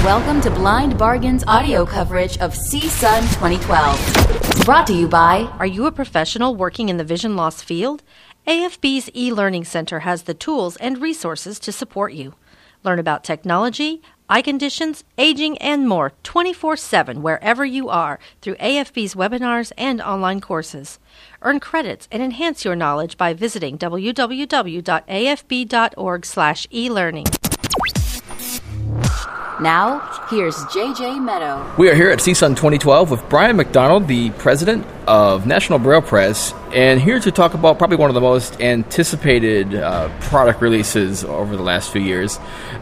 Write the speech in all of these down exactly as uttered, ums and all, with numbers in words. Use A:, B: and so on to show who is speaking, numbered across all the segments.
A: Welcome to Blind Bargain's audio coverage of C S U N twenty twelve. Brought to you by...
B: Are you a professional working in the vision loss field? A F B's e-learning center has the tools and resources to support you. Learn about technology, eye conditions, aging, and more twenty-four seven wherever you are through A F B's webinars and online courses. Earn credits and enhance your knowledge by visiting w w w dot a f b dot org slash e learning.
A: Now, here's J J Meadow.
C: We are here at C S U N twenty twelve with Brian McDonald, the president of National Braille Press, and here to talk about probably one of the most anticipated uh, product releases over the last few years,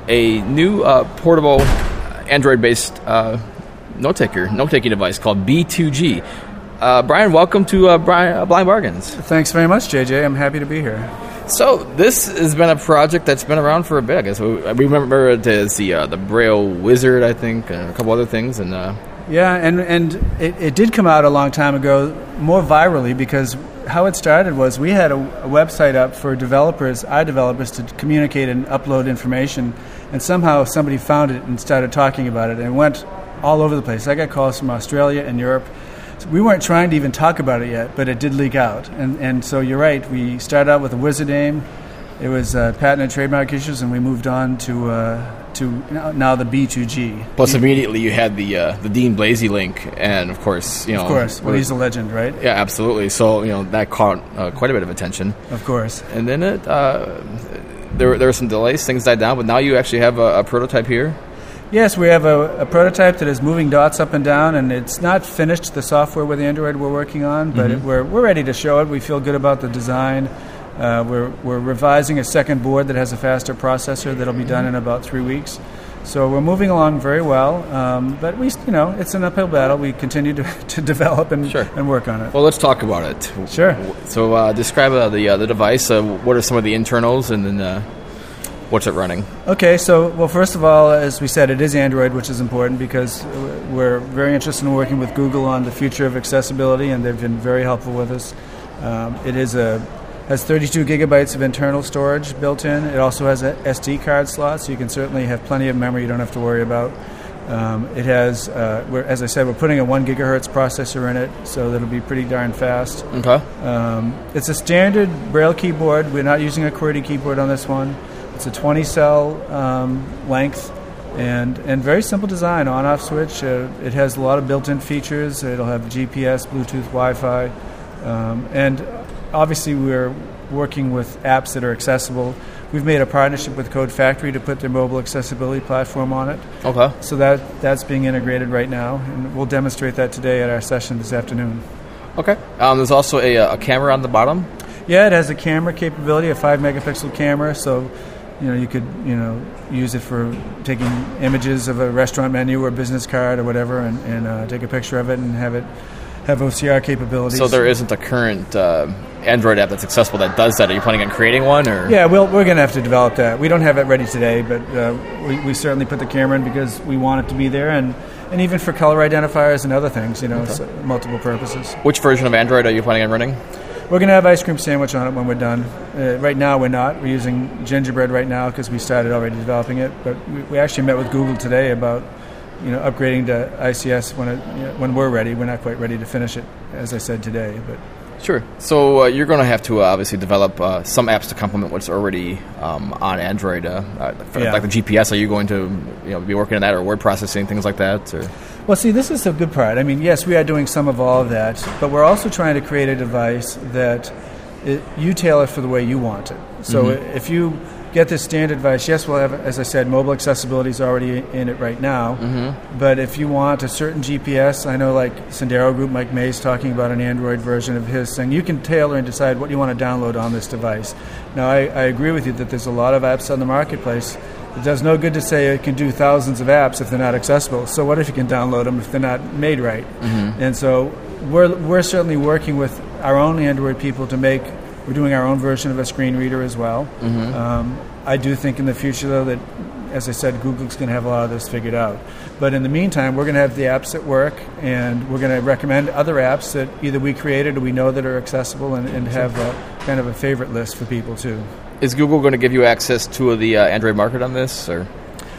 C: a new uh, portable Android-based uh, note-taker, note-taking device called B two G. Uh, Brian, welcome to uh, Brian, uh, Blind Bargains.
D: Thanks very much, J J. I'm happy to be here.
C: So this has been a project that's been around for a bit, I guess. We remember it as the uh, the Braille Wizard, I think, and a couple other things. And uh,
D: yeah, and and it, it did come out a long time ago, more virally, because how it started was we had a, a website up for developers, iDevelopers, to communicate and upload information, and somehow somebody found it and started talking about it, and it went all over the place. I got calls from Australia and Europe. We weren't trying to even talk about it yet, but it did leak out. And and so you're right, we started out with a Wizard name. It was uh, patent and trademark issues, and we moved on to uh, to now the B two G.
C: Plus, immediately you had the uh, the Dean Blasey link, and of course, you know,
D: of course, well, he's a legend, right?
C: Yeah, absolutely. So you know that caught uh, quite a bit of attention.
D: Of course.
C: And then it uh, there there were some delays, things died down, but now you actually have a, a prototype here.
D: Yes, we have a, a prototype that is moving dots up and down, and it's not finished, the software with Android we're working on, but mm-hmm. it, we're we're ready to show it. We feel good about the design. Uh, we're we're revising a second board that has a faster processor that'll be done in about three weeks. So we're moving along very well, um, but we you know it's an uphill battle. We continue to, to develop and
C: sure.
D: and work on it.
C: Well, let's talk about it.
D: Sure.
C: So uh, describe uh, the uh, the device. Uh, what are some of the internals, and then. Uh What's it running?
D: Okay, so, well, first of all, as we said, it is Android, which is important because we're very interested in working with Google on the future of accessibility, and they've been very helpful with us. Um, it is a has thirty-two gigabytes of internal storage built in. It also has a S D card slot, so you can certainly have plenty of memory you don't have to worry about. Um, it has, uh, we're, as I said, we're putting a one gigahertz processor in it, so that'll be pretty darn fast.
C: Okay.
D: Um, it's a standard Braille keyboard. We're not using a QWERTY keyboard on this one. It's a twenty cell um, length and and very simple design, on-off switch. Uh, it has a lot of built-in features. It'll have G P S, Bluetooth, Wi-Fi, um, and obviously we're working with apps that are accessible. We've made a partnership with Code Factory to put their mobile accessibility platform on it.
C: Okay.
D: So that that's being integrated right now, and we'll demonstrate that today at our session this afternoon.
C: Okay. Um, there's also a, a camera on the bottom.
D: Yeah, it has a camera capability, a five megapixel camera, so you know, you could, you know, use it for taking images of a restaurant menu or business card or whatever, and, and uh, take a picture of it and have it have O C R capabilities.
C: So there isn't a current uh, Android app that's accessible that does that. Are you planning on creating one, or?
D: Yeah, well, we're going to have to develop that. We don't have it ready today, but uh, we, we certainly put the camera in because we want it to be there, and, and even for color identifiers and other things, you know, okay. So multiple purposes.
C: Which version of Android are you planning on running?
D: We're going to have Ice Cream Sandwich on it when we're done. Uh, right now, we're not. We're using Gingerbread right now because we started already developing it. But we, we actually met with Google today about, you know, upgrading to I C S when it, you know, when we're ready. We're not quite ready to finish it, as I said today. But
C: sure. So uh, you're going to have to uh, obviously develop uh, some apps to complement what's already um, on Android. Uh, for,
D: yeah.
C: Like the G P S. Are you going to, you know, be working on that, or word processing, things like that? Or?
D: Well, see, this is the good part. I mean, yes, we are doing some of all of that, but we're also trying to create a device that it, you tailor for the way you want it. So mm-hmm. if you get this standard device, yes, we'll have, as I said, mobile accessibility is already in it right now,
C: mm-hmm.
D: but if you want a certain G P S, I know like Sendero Group, Mike May's talking about an Android version of his thing, you can tailor and decide what you want to download on this device. Now, I, I agree with you that there's a lot of apps on the marketplace. It does no good to say it can do thousands of apps if they're not accessible. So what if you can download them if they're not made right?
C: Mm-hmm.
D: And so we're we're certainly working with our own Android people to make, we're doing our own version of a screen reader as well.
C: Mm-hmm.
D: Um, I do think in the future, though, that, as I said, Google's going to have a lot of this figured out. But in the meantime, we're going to have the apps that work, and we're going to recommend other apps that either we created or we know that are accessible, and, and have a, kind of a favorite list for people, too.
C: Is Google going to give you access to the uh, Android market on this, or?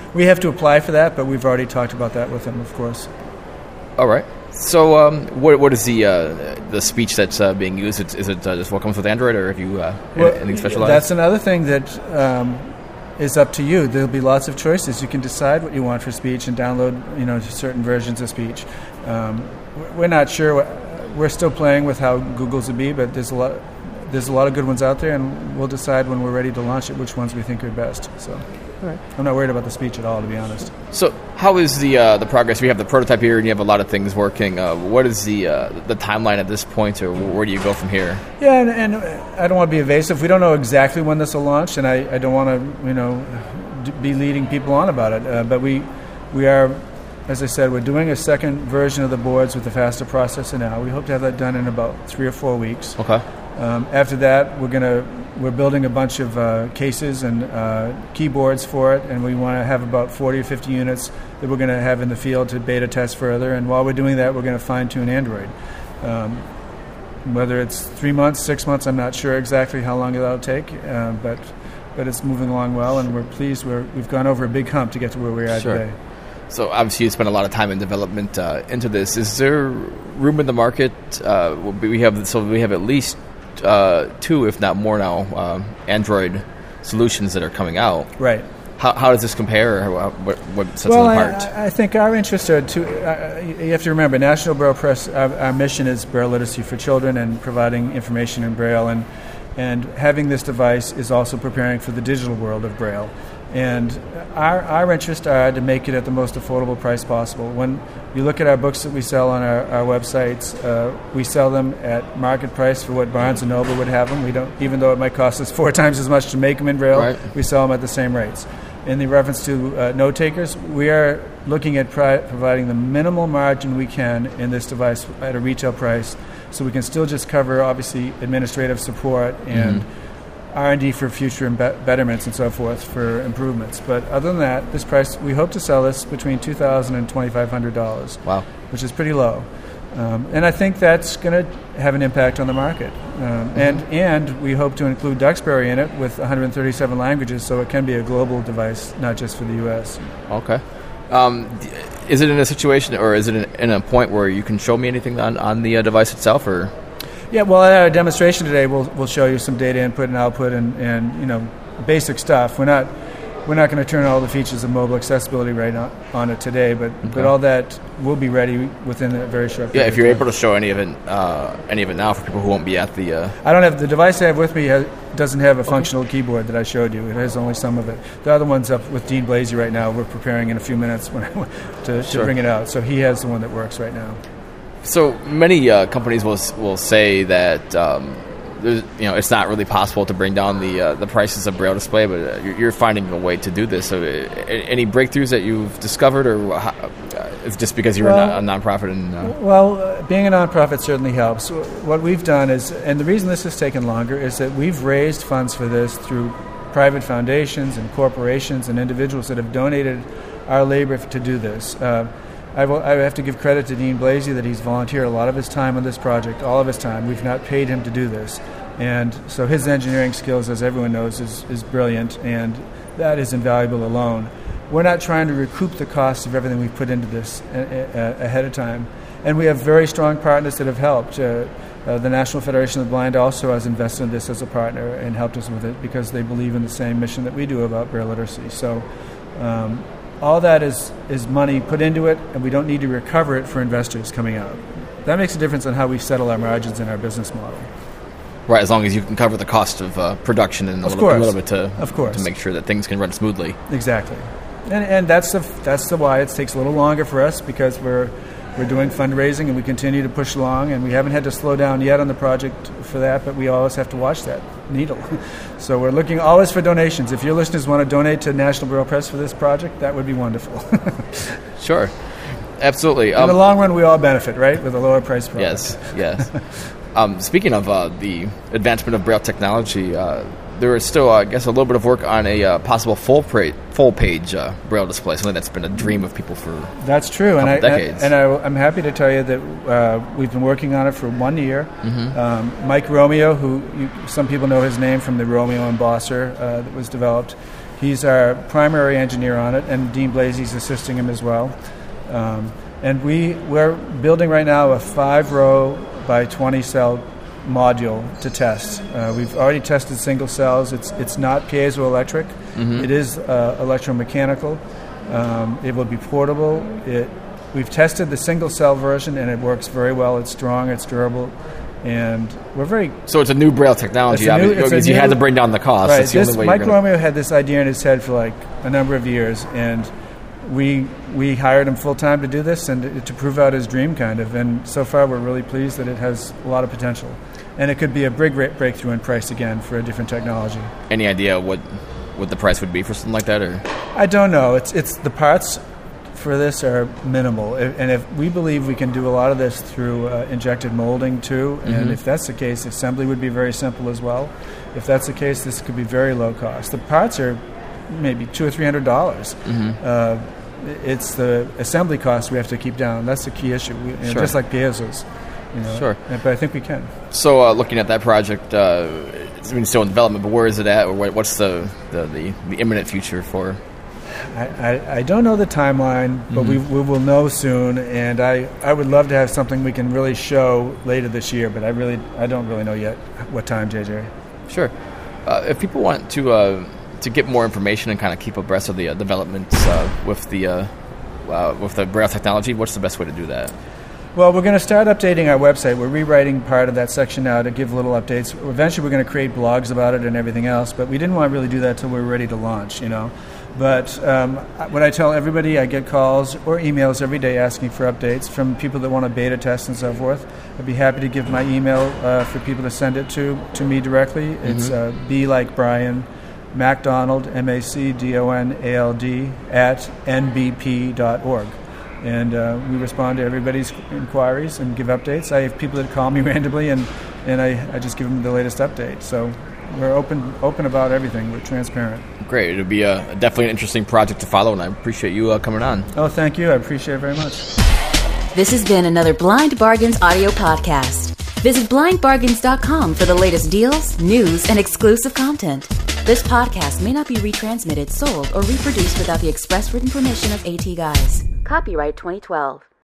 D: we have to apply for that, but we've already talked about that with them, of course.
C: All right. So, um, what what is the uh, the speech that's uh, being used? Is it uh, just what comes with Android, or have you uh,
D: well,
C: anything specialized?
D: That's another thing that um, is up to you. There'll be lots of choices. You can decide what you want for speech and download, you know, certain versions of speech. Um, we're not sure. What, we're still playing with how Google's would be, but there's a lot. There's a lot of good ones out there, and we'll decide when we're ready to launch it which ones we think are best. So, all right. I'm not worried about the speech at all, to be honest.
C: So, how is the uh, the progress? We have the prototype here, and you have a lot of things working. Uh, what is the uh, the timeline at this point, or where do you go from here?
D: Yeah, and, and I don't want to be evasive. We don't know exactly when this will launch, and I, I don't want to, you know, d- be leading people on about it. Uh, but we we are, as I said, we're doing a second version of the boards with the faster processor now. We hope to have that done in about three or four weeks.
C: Okay.
D: Um, after that, we're gonna we're building a bunch of uh, cases and uh, keyboards for it, and we want to have about forty or fifty units that we're going to have in the field to beta test further. And while we're doing that, we're going to fine tune Android. Um, whether it's three months, six months, I'm not sure exactly how long that'll take, uh, but but it's moving along well, and we're pleased. We're, we've gone over a big hump to get to where we are
C: Sure.
D: today.
C: So obviously you spent a lot of time in development uh, into this. Is there room in the market? Uh, we have so we have at least uh, two, if not more now, uh, Android solutions that are coming out.
D: Right.
C: How, how does this compare? How, what, what sets
D: well,
C: them apart?
D: I, I think our interests are two. Uh, you have to remember, National Braille Press. Our, our mission is Braille literacy for children and providing information in Braille, and and having this device is also preparing for the digital world of Braille. And our our interests are to make it at the most affordable price possible. When you look at our books that we sell on our, our websites, uh, we sell them at market price for what Barnes and Noble would have them. We don't, even though it might cost us four times as much to make them in Braille,
C: right.
D: We sell them at the same rates. In the reference to uh, note takers, we are looking at pri- providing the minimal margin we can in this device at a retail price, so we can still just cover, obviously, administrative support and mm-hmm. R and D for future imbe- betterments and so forth for improvements. But other than that, this price, we hope to sell this between two thousand dollars and twenty-five hundred dollars.
C: Wow.
D: Which is pretty low. Um, and I think that's going to have an impact on the market. Um, mm-hmm. And and we hope to include Duxbury in it with one hundred thirty-seven languages, so it can be a global device, not just for the U S.
C: Okay. Um, is it in a situation, or is it in, in a point where you can show me anything on, on the uh, device itself, or?
D: Yeah, well, at our demonstration today, we'll we'll show you some data input and output and, and you know, basic stuff. We're not we're not going to turn all the features of mobile accessibility right on, on it today, but okay. but all that will be ready within a very short period.
C: Yeah, if you're able to show any of it, uh, any of it now for people who won't be at the. Uh...
D: I don't have the device I have with me has, doesn't have a okay. functional keyboard that I showed you. It has only some of it. The other one's up with Dean Blasey right now. We're preparing in a few minutes when I, to,
C: sure.
D: to bring it out. So he has the one that works right now.
C: So many uh, companies will will say that um, you know it's not really possible to bring down the uh, the prices of Braille display, but uh, you're, you're finding a way to do this. So, uh, any breakthroughs that you've discovered, or how, uh, it's just because you're well, a, non- a nonprofit? And uh...
D: well, uh, being a nonprofit certainly helps. What we've done is, and the reason this has taken longer, is that we've raised funds for this through private foundations and corporations and individuals that have donated our labor to do this. Uh, I, will, I have to give credit to Dean Blasey that he's volunteered a lot of his time on this project, all of his time. We've not paid him to do this. And so his engineering skills, as everyone knows, is, is brilliant, and that is invaluable alone. We're not trying to recoup the cost of everything we've put into this a, a, ahead of time. And we have very strong partners that have helped. Uh, uh, the National Federation of the Blind also has invested in this as a partner and helped us with it because they believe in the same mission that we do about Braille literacy. So um, all that is, is money put into it, and we don't need to recover it for investors coming out. That makes a difference on how we settle our margins in our business model.
C: Right, as long as you can cover the cost of uh, production and a
D: of
C: little,
D: course.
C: a little bit to,
D: of course.
C: to make sure that things can run smoothly.
D: Exactly. And and that's the that's the why it takes a little longer for us, because we're we're doing fundraising and we continue to push along, and we haven't had to slow down yet on the project for that, but we always have to watch that needle. So we're looking always for donations. If your listeners want to donate to National Braille Press for this project, that would be wonderful.
C: Sure. Absolutely.
D: In um, the long run, we all benefit, right, with a lower price product.
C: Yes, yes. um, speaking of uh, the advancement of Braille technology, uh, there is still, uh, I guess, a little bit of work on a uh, possible full pra- full page uh, Braille display, something that's been a dream of people for
D: That's true,
C: a couple
D: and I,
C: decades.
D: And, and I, I'm happy to tell you that uh, we've been working on it for one year.
C: Mm-hmm.
D: Um, Mike Romeo, who you, some people know his name from the Romeo Embosser uh, that was developed, He's our primary engineer on it, and Dean Blasey's assisting him as well. Um, and we, we're building right now a five-row by twenty-cell module to test. Uh, we've already tested single cells. It's it's not piezoelectric. Mm-hmm. It is uh, electromechanical. Um, it will be portable. It We've tested the single cell version, and it works very well. It's strong. It's durable. And we're very...
C: So it's a new Braille technology,
D: new,
C: obviously, because you
D: new,
C: had to bring down the cost.
D: Right.
C: That's the
D: This,
C: only way
D: Mike
C: you're gonna...
D: Romeo had this idea in his head for like a number of years, and we we hired him full-time to do this and to prove out his dream, kind of. And so far, we're really pleased that it has a lot of potential. And it could be a big breakthrough in price again for a different technology.
C: Any idea what what the price would be for something like that? Or
D: I don't know. It's it's the parts for this are minimal, and if we believe we can do a lot of this through uh, injected molding too, and mm-hmm. if that's the case, assembly would be very simple as well. If that's the case, this could be very low cost. The parts are maybe two or three hundred dollars. Mm-hmm. Uh, it's the assembly cost we have to keep down. That's the key issue. We, you know,
C: sure.
D: Just like piezos. You know,
C: sure,
D: but I think we can.
C: So, uh, looking at that project, uh, it's I mean, still in development, but where is it at, or what, what's the, the, the, the imminent future for?
D: I, I, I don't know the timeline, but mm-hmm. we, we will know soon, and I, I would love to have something we can really show later this year, but I really I don't really know yet what time, J J.
C: Sure. Uh, if people want to uh, to get more information and kind of keep abreast of the uh, developments uh, with the uh, uh, with the Braille technology, what's the best way to do that?
D: Well, we're going to start updating our website. We're rewriting part of that section now to give little updates. Eventually, we're going to create blogs about it and everything else, but we didn't want to really do that until we were ready to launch, you know. But um, what I tell everybody, I get calls or emails every day asking for updates from people that want to beta test and so forth. I'd be happy to give my email uh, for people to send it to to me directly. It's uh, B like Brian, MacDonald, M A C D O N A L D, at N B P dot org. And uh, we respond to everybody's inquiries and give updates. I have people that call me randomly, and, and I, I just give them the latest update. So we're open open about everything. We're transparent.
C: Great. It'll be a, definitely an interesting project to follow, and I appreciate you uh, coming on.
D: Oh, thank you. I appreciate it very much.
A: This has been another Blind Bargains audio podcast. Visit blind bargains dot com for the latest deals, news, and exclusive content. This podcast may not be retransmitted, sold, or reproduced without the express written permission of AT Guys. Copyright twenty twelve.